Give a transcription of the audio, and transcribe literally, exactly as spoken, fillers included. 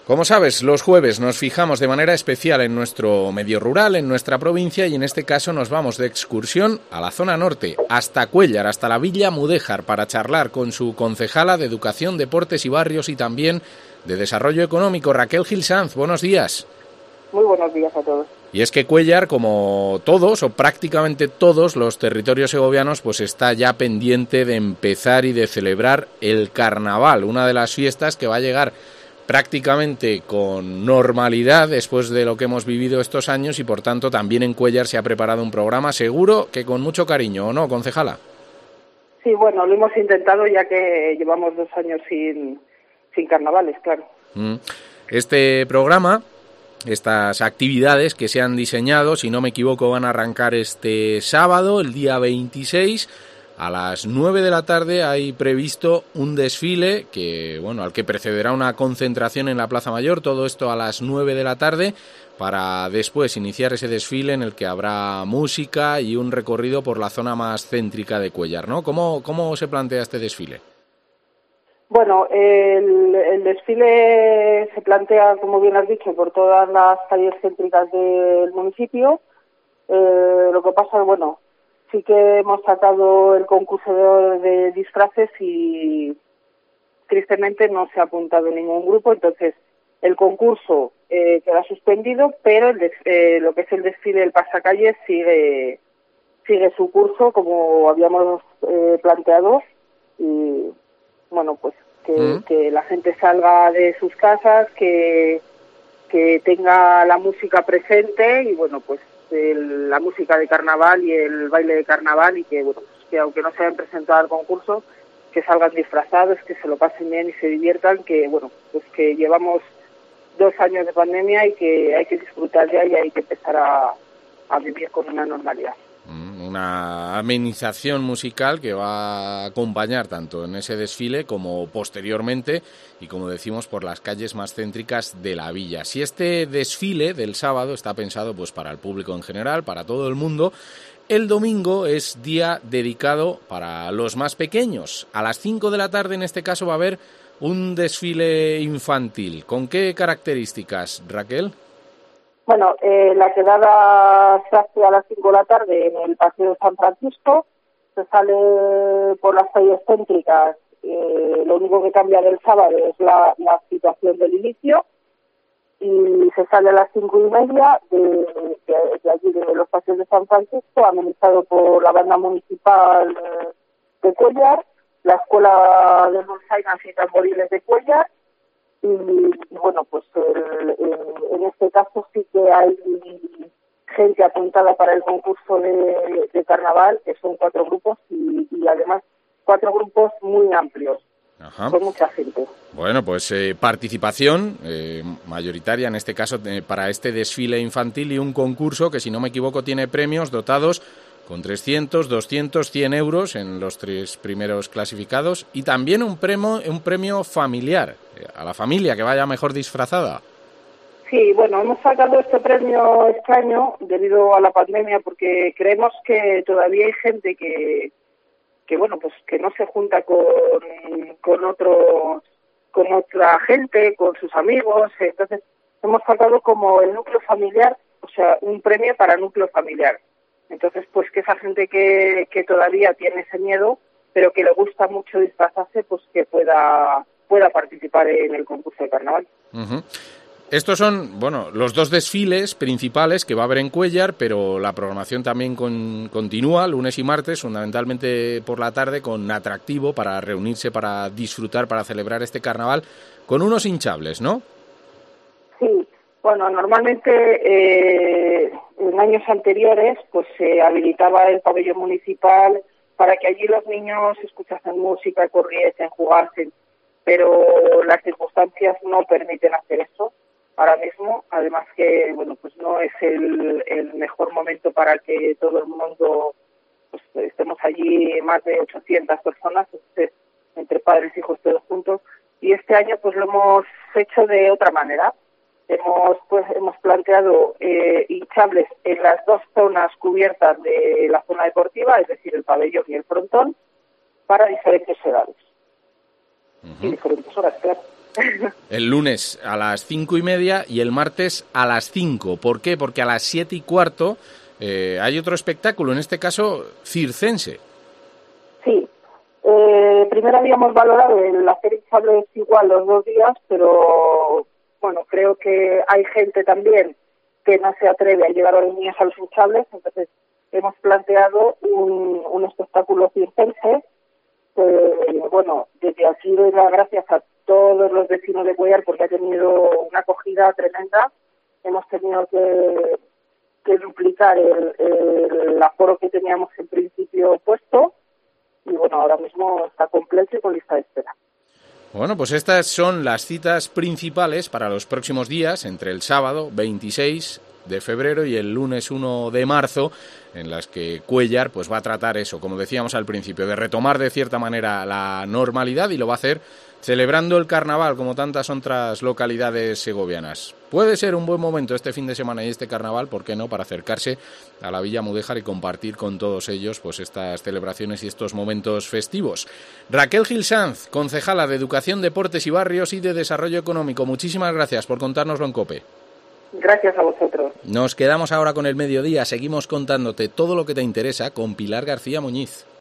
Como sabes, los jueves nos fijamos de manera especial en nuestro medio rural, en nuestra provincia, y en este caso nos vamos de excursión a la zona norte, hasta Cuéllar, hasta la Villa Mudéjar, para charlar con su concejala de Educación, Deportes y Barrios y también de Desarrollo Económico, Raquel Gil Sanz. Buenos días. Muy buenos días a todos. Y es que Cuéllar, como todos o prácticamente todos los territorios segovianos, pues está ya pendiente de empezar y de celebrar el Carnaval, una de las fiestas que va a llegar prácticamente con normalidad después de lo que hemos vivido estos años, y por tanto también en Cuéllar se ha preparado un programa, seguro que con mucho cariño, ¿o no, concejala? Sí, bueno, lo hemos intentado ya que llevamos dos años sin, sin carnavales, claro. Este programa, estas actividades que se han diseñado, si no me equivoco, van a arrancar este sábado, el día veintiséis. A las nueve de la tarde hay previsto un desfile que, bueno, al que precederá una concentración en la Plaza Mayor, todo esto a las nueve de la tarde, para después iniciar ese desfile en el que habrá música y un recorrido por la zona más céntrica de Cuéllar, ¿no? ¿Cómo, cómo se plantea este desfile? Bueno, el, el desfile se plantea, como bien has dicho, por todas las calles céntricas del municipio. Eh, lo que pasa, bueno, sí que hemos sacado el concurso de, de disfraces y tristemente no se ha apuntado ningún grupo, entonces el concurso eh, queda suspendido, pero el des, eh, lo que es el desfile del pasacalles sigue sigue su curso como habíamos eh, planteado, y bueno, pues que, ¿Mm? que la gente salga de sus casas, que que tenga la música presente y bueno, pues el, la música de carnaval y el baile de carnaval, y que bueno, pues que aunque no se hayan presentado al concurso, que salgan disfrazados, que se lo pasen bien y se diviertan, que bueno, pues que llevamos dos años de pandemia y que hay que disfrutar ya y hay que empezar a, a vivir con una normalidad. Una amenización musical que va a acompañar tanto en ese desfile como posteriormente, y como decimos, por las calles más céntricas de la villa. Si este desfile del sábado está pensado pues para el público en general, para todo el mundo, el domingo es día dedicado para los más pequeños. A las cinco de la tarde, en este caso, va a haber un desfile infantil. ¿Con qué características, Raquel? Bueno, eh, la quedada se hace a las cinco de la tarde en el Paseo de San Francisco, se sale por las calles céntricas, eh, lo único que cambia del sábado es la, la situación del inicio, y se sale a las cinco y media de, de, de allí de los Paseos de San Francisco, amenizado por la banda municipal de Cuéllar, la Escuela de Dulzainas y Tamboriles de Cuéllar. Y, y bueno, pues el, el, en este caso sí que hay gente apuntada para el concurso de, de carnaval, que son cuatro grupos y, y además cuatro grupos muy amplios. Ajá. Con mucha gente. Bueno, pues eh, participación eh, mayoritaria en este caso eh, para este desfile infantil, y un concurso que, si no me equivoco, tiene premios dotados con trescientos, doscientos, cien euros en los tres primeros clasificados, y también un premio, un premio familiar, a la familia que vaya mejor disfrazada. Sí, bueno, hemos sacado este premio este año debido a la pandemia, porque creemos que todavía hay gente que, que bueno, pues que no se junta con, con otros, con otra gente, con sus amigos, entonces hemos sacado como el núcleo familiar, o sea, un premio para núcleo familiar. Entonces, pues que esa gente que, que todavía tiene ese miedo, pero que le gusta mucho disfrazarse, pues que pueda pueda participar en el concurso de carnaval. Uh-huh. Estos son, bueno, los dos desfiles principales que va a haber en Cuéllar, pero la programación también con, continúa lunes y martes, fundamentalmente por la tarde, con atractivo para reunirse, para disfrutar, para celebrar este carnaval, con unos hinchables, ¿no? Sí. Bueno, normalmente eh, en años anteriores pues se habilitaba el pabellón municipal para que allí los niños escuchasen música, corriesen, jugasen, pero las circunstancias no permiten hacer eso ahora mismo. Además que bueno, pues no es el, el mejor momento para que todo el mundo pues, estemos allí, más de ochocientas personas, entonces, entre padres y hijos todos juntos. Y este año pues lo hemos hecho de otra manera. Hemos pues hemos planteado eh, hinchables en las dos zonas cubiertas de la zona deportiva, es decir, el pabellón y el frontón, para diferentes edades. Uh-huh. Y diferentes horas, claro. El lunes a las cinco y media y el martes a las cinco. ¿Por qué? Porque a las siete y cuarto eh, hay otro espectáculo, en este caso circense. Sí. Eh, primero habíamos valorado el hacer hinchables igual los dos días, pero bueno, creo que hay gente también que no se atreve a llevar a los niños a los hinchables, entonces hemos planteado un, un espectáculo circense. Eh, bueno, desde aquí doy las gracias a todos los vecinos de Cuéllar porque ha tenido una acogida tremenda. Hemos tenido que, que duplicar el, el aforo que teníamos en principio puesto y bueno, ahora mismo está completo y con lista de espera. Bueno, pues estas son las citas principales para los próximos días, entre el sábado veintiséis de febrero y el lunes uno de marzo, en las que Cuéllar pues va a tratar eso, como decíamos al principio, de retomar de cierta manera la normalidad, y lo va a hacer celebrando el carnaval, como tantas otras localidades segovianas. Puede ser un buen momento este fin de semana y este carnaval, ¿por qué no?, para acercarse a la Villa Mudéjar y compartir con todos ellos pues estas celebraciones y estos momentos festivos. Raquel Gil Sanz, concejala de Educación, Deportes y Barrios y de Desarrollo Económico, muchísimas gracias por contárnoslo en COPE. Gracias a vosotros. Nos quedamos ahora con el mediodía, seguimos contándote todo lo que te interesa con Pilar García Muñiz.